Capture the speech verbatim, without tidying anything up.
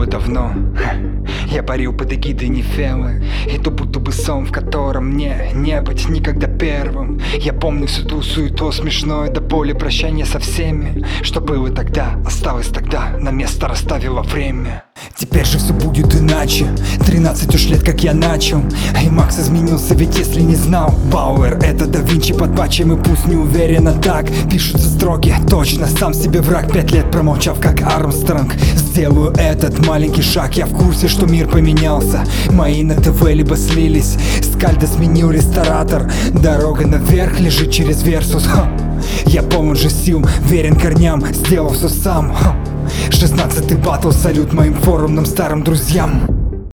давно я парил под эгидой Нефелы, и то будто бы сон, в котором мне не быть никогда первым. Я помню всю ту суету, смешное до боли прощание со всеми. Что было тогда, осталось тогда, на место расставило время. Теперь же все будет иначе. Тринадцать уж лет как я начал, и Макс изменился, ведь если не знал, Бауэр это да Винчи под патчем, и пусть не уверенно так пишутся строки. Точно, сам себе враг, пять лет промолчав как Армстронг. Сделаю этот маленький шаг, я в курсе, что мир поменялся. Мои на ТВ либо слились, Скальда сменил ресторатор. Дорога наверх лежит через Версус. Ха. Я полон же сил, верен корням, сделал все сам. Ха. шестнадцатый батл, салют моим форумным старым друзьям.